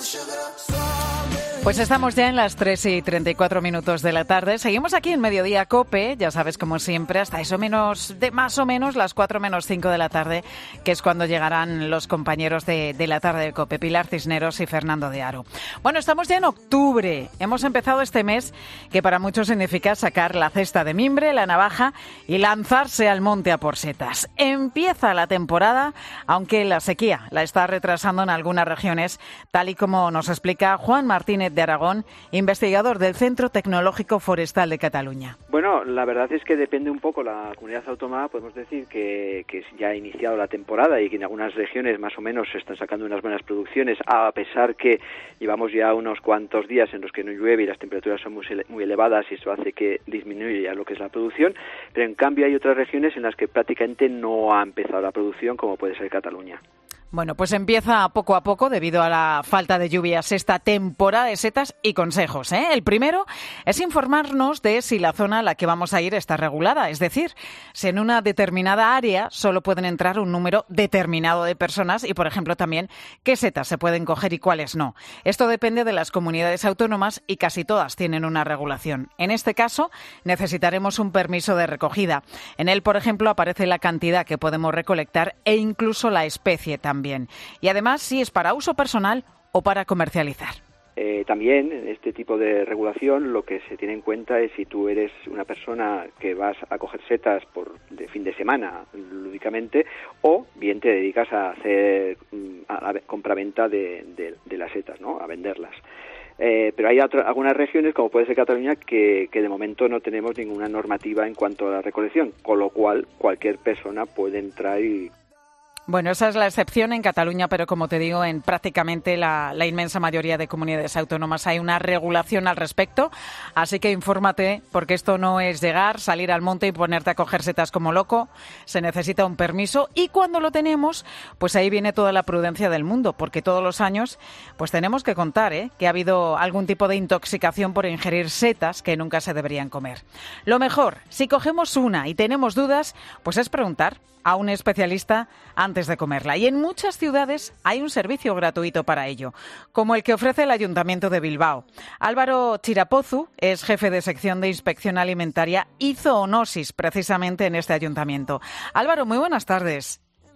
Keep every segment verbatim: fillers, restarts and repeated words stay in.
Pues estamos ya en las tres y treinta y cuatro minutos de la tarde. Seguimos aquí en Mediodía COPE, ya sabes, como siempre, hasta eso menos, de más o menos las cuatro menos cinco de la tarde, que es cuando llegarán los compañeros de, de la tarde de COPE, Pilar Cisneros y Fernando de Aro. Bueno, estamos ya en octubre. Hemos empezado este mes que para muchos significa sacar la cesta de mimbre, la navaja y lanzarse al monte a por setas. Empieza la temporada, aunque la sequía la está retrasando en algunas regiones, tal y como nos explica Juan Martínez de Aragón, investigador del Centro Tecnológico Forestal de Cataluña. Bueno, la verdad es que depende un poco la comunidad autónoma. Podemos decir que, que ya ha iniciado la temporada y que en algunas regiones más o menos se están sacando unas buenas producciones, a pesar que llevamos ya unos cuantos días en los que no llueve y las temperaturas son muy, muy elevadas y eso hace que disminuya lo que es la producción, pero en cambio hay otras regiones en las que prácticamente no ha empezado la producción, como puede ser Cataluña. Bueno, pues empieza poco a poco debido a la falta de lluvias esta temporada de setas y consejos, ¿eh? El primero es informarnos de si la zona a la que vamos a ir está regulada, es decir, si en una determinada área solo pueden entrar un número determinado de personas y, por ejemplo, también qué setas se pueden coger y cuáles no. Esto depende de las comunidades autónomas y casi todas tienen una regulación. En este caso, necesitaremos un permiso de recogida. En él, por ejemplo, aparece la cantidad que podemos recolectar e incluso la especie también. Bien. Y además, si es para uso personal o para comercializar. Eh, también en este tipo de regulación lo que se tiene en cuenta es si tú eres una persona que vas a coger setas por de fin de semana lúdicamente o bien te dedicas a hacer a la compraventa de, de, de las setas, ¿no? A venderlas. Eh, pero hay otra, algunas regiones, como puede ser Cataluña, que, que de momento no tenemos ninguna normativa en cuanto a la recolección, con lo cual cualquier persona puede entrar y... Bueno, esa es la excepción en Cataluña, pero como te digo, en prácticamente la, la inmensa mayoría de comunidades autónomas hay una regulación al respecto, así que infórmate, porque esto no es llegar, salir al monte y ponerte a coger setas como loco, se necesita un permiso y cuando lo tenemos, pues ahí viene toda la prudencia del mundo, porque todos los años pues tenemos que contar ¿eh? que ha habido algún tipo de intoxicación por ingerir setas que nunca se deberían comer. Lo mejor, si cogemos una y tenemos dudas, pues es preguntar a un especialista antes de comerla. Y en muchas ciudades hay un servicio gratuito para ello, como el que ofrece el Ayuntamiento de Bilbao. Álvaro Chirapozu es jefe de sección de inspección alimentaria y zoonosis, precisamente en este ayuntamiento. Álvaro, muy buenas tardes.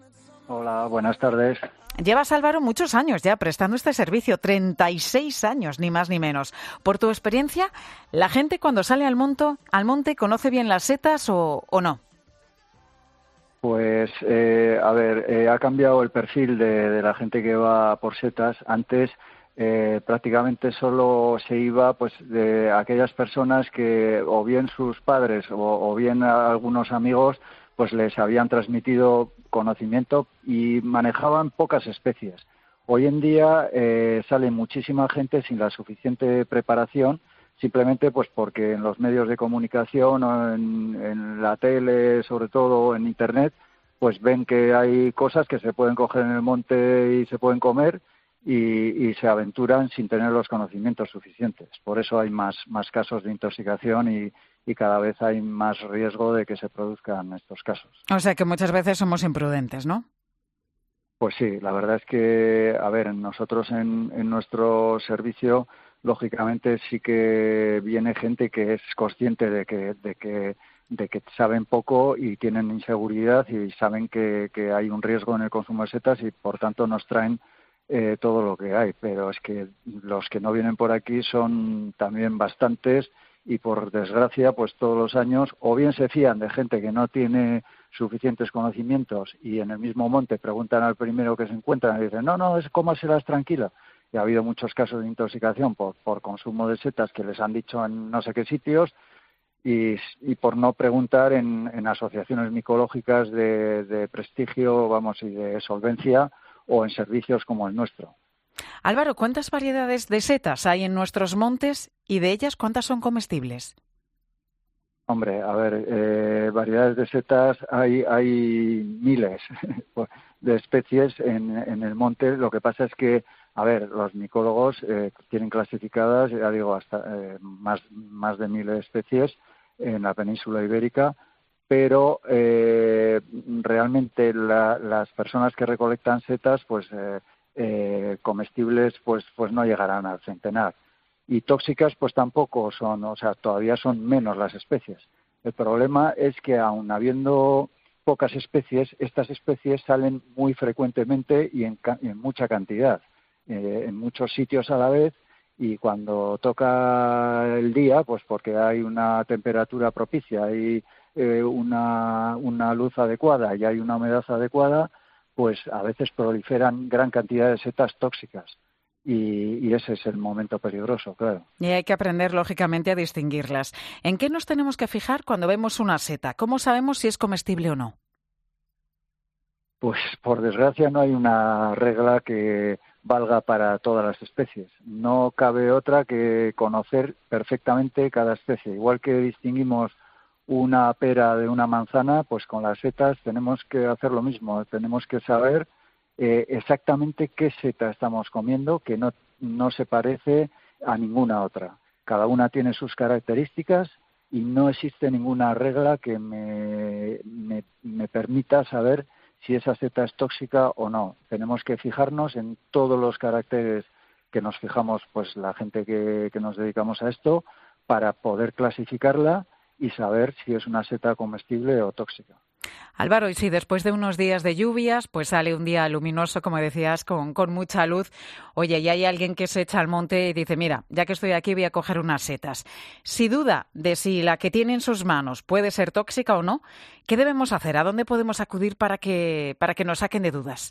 Hola, buenas tardes. Llevas, Álvaro, muchos años ya prestando este servicio, treinta y seis años, ni más ni menos. Por tu experiencia, ¿la gente cuando sale al, monto, al monte conoce bien las setas o, o no? Pues, eh, a ver, eh, ha cambiado el perfil de, de la gente que va por setas. Antes eh, prácticamente solo se iba pues de aquellas personas que o bien sus padres o, o bien algunos amigos pues les habían transmitido conocimiento y manejaban pocas especies. Hoy en día eh, sale muchísima gente sin la suficiente preparación, simplemente pues porque en los medios de comunicación o en, en la tele, sobre todo en Internet, pues ven que hay cosas que se pueden coger en el monte y se pueden comer y, y se aventuran sin tener los conocimientos suficientes. Por eso hay más, más casos de intoxicación y, y cada vez hay más riesgo de que se produzcan estos casos. O sea que muchas veces somos imprudentes, ¿no? Pues sí, la verdad es que, a ver, nosotros en, en nuestro servicio, lógicamente sí que viene gente que es consciente de que, de que, de que saben poco y tienen inseguridad y saben que, que hay un riesgo en el consumo de setas y por tanto nos traen eh, todo lo que hay. Pero es que los que no vienen por aquí son también bastantes y por desgracia pues todos los años o bien se fían de gente que no tiene suficientes conocimientos y en el mismo monte preguntan al primero que se encuentran y dicen no, no, es cómaselas tranquila. Y ha habido muchos casos de intoxicación por, por consumo de setas que les han dicho en no sé qué sitios y, y por no preguntar en, en asociaciones micológicas de, de prestigio, vamos, y de solvencia o en servicios como el nuestro. Álvaro, ¿cuántas variedades de setas hay en nuestros montes y de ellas cuántas son comestibles? Hombre, a ver, eh, variedades de setas hay, hay miles de especies en, en el monte. Lo que pasa es que, a ver, los micólogos eh, tienen clasificadas, ya digo, hasta eh, más, más de mil especies en la península ibérica, pero eh, realmente la, las personas que recolectan setas, pues eh, eh, comestibles pues pues no llegarán al centenar. Y tóxicas pues tampoco son, o sea, todavía son menos las especies. El problema es que aun habiendo pocas especies, estas especies salen muy frecuentemente y en, en mucha cantidad, eh, en muchos sitios a la vez, y cuando toca el día, pues porque hay una temperatura propicia, hay eh, una, una luz adecuada y hay una humedad adecuada, pues a veces proliferan gran cantidad de setas tóxicas. Y, y ese es el momento peligroso, claro. Y hay que aprender, lógicamente, a distinguirlas. ¿En qué nos tenemos que fijar cuando vemos una seta? ¿Cómo sabemos si es comestible o no? Pues, por desgracia, no hay una regla que valga para todas las especies. No cabe otra que conocer perfectamente cada especie. Igual que distinguimos una pera de una manzana, pues con las setas tenemos que hacer lo mismo. Tenemos que saber Eh, exactamente qué seta estamos comiendo, que no, no se parece a ninguna otra. Cada una tiene sus características y no existe ninguna regla que me, me, me permita saber si esa seta es tóxica o no. Tenemos que fijarnos en todos los caracteres que nos fijamos, pues la gente que, que nos dedicamos a esto, para poder clasificarla y saber si es una seta comestible o tóxica. Álvaro, y si después de unos días de lluvias, pues sale un día luminoso, como decías, con, con mucha luz, oye, y hay alguien que se echa al monte y dice, mira, ya que estoy aquí voy a coger unas setas. Si duda de si la que tiene en sus manos puede ser tóxica o no, ¿qué debemos hacer? ¿A dónde podemos acudir para que, para que nos saquen de dudas?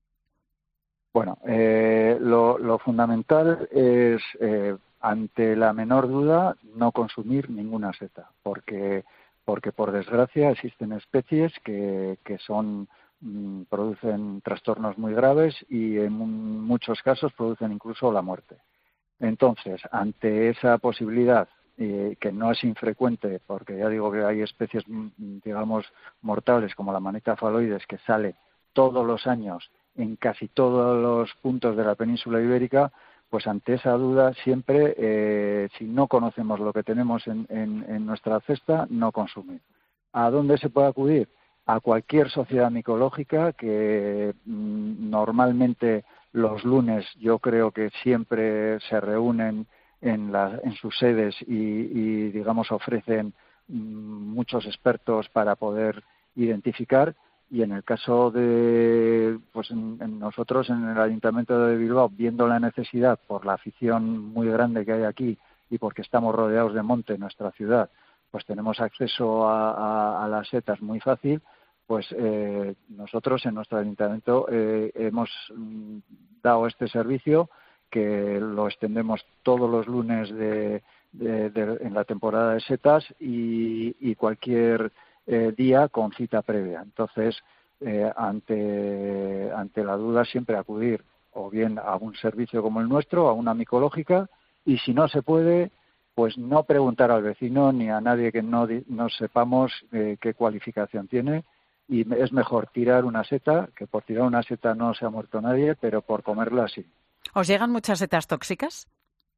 Bueno, eh, lo, lo fundamental es, eh, ante la menor duda, no consumir ninguna seta, porque... porque por desgracia existen especies que, que son mmm, producen trastornos muy graves y en muchos casos producen incluso la muerte. Entonces, ante esa posibilidad, eh, que no es infrecuente, porque ya digo que hay especies, digamos, mortales como la manita faloides, que sale todos los años en casi todos los puntos de la península ibérica, pues ante esa duda siempre, eh, si no conocemos lo que tenemos en, en, en nuestra cesta, no consumir. ¿A dónde se puede acudir? A cualquier sociedad micológica que mmm, normalmente los lunes yo creo que siempre se reúnen en, la, en sus sedes y, y digamos ofrecen mmm, muchos expertos para poder identificar. Y en el caso de pues en, en nosotros en el Ayuntamiento de Bilbao, viendo la necesidad por la afición muy grande que hay aquí y porque estamos rodeados de monte en nuestra ciudad, pues tenemos acceso a, a, a las setas muy fácil, pues eh, nosotros en nuestro Ayuntamiento eh, hemos mm, dado este servicio, que lo extendemos todos los lunes de, de, de, en la temporada de setas y, y cualquier Eh, día con cita previa. Entonces, eh, ante, ante la duda siempre acudir o bien a un servicio como el nuestro, a una micológica, y si no se puede, pues no preguntar al vecino ni a nadie que no, no sepamos eh, qué cualificación tiene, y es mejor tirar una seta, que por tirar una seta no se ha muerto nadie, pero por comerla sí. ¿Os llegan muchas setas tóxicas?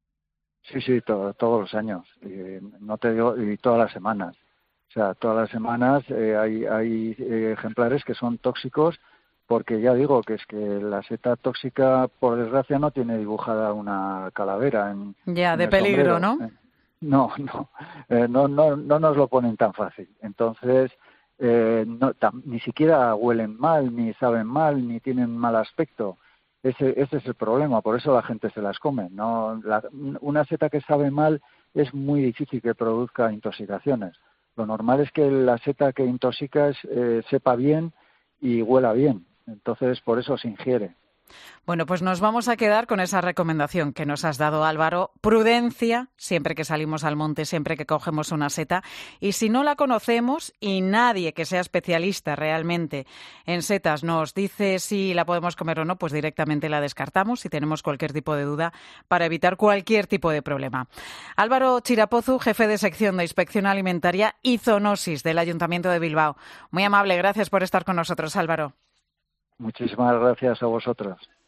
Sí, sí, to- todos los años, y, no te digo, y todas las semanas. O sea, todas las semanas eh, hay, hay eh, ejemplares que son tóxicos, porque ya digo que es que la seta tóxica, por desgracia, no tiene dibujada una calavera en, ya, en de el peligro, sombrero. ¿no? Eh, no, no, eh, no, no, no nos lo ponen tan fácil. Entonces, eh, no, tam, ni siquiera huelen mal, ni saben mal, ni tienen mal aspecto. Ese, ese es el problema, por eso la gente se las come. No, la, una seta que sabe mal es muy difícil que produzca intoxicaciones. Lo normal es que la seta que intoxicas eh, sepa bien y huela bien. Entonces, por eso se ingiere. Bueno, pues nos vamos a quedar con esa recomendación que nos has dado, Álvaro. Prudencia, siempre que salimos al monte, siempre que cogemos una seta. Y si no la conocemos y nadie que sea especialista realmente en setas nos dice si la podemos comer o no, pues directamente la descartamos si tenemos cualquier tipo de duda para evitar cualquier tipo de problema. Álvaro Chirapozu, jefe de sección de Inspección Alimentaria y Zoonosis del Ayuntamiento de Bilbao. Muy amable, gracias por estar con nosotros, Álvaro. Muchísimas gracias a vosotros.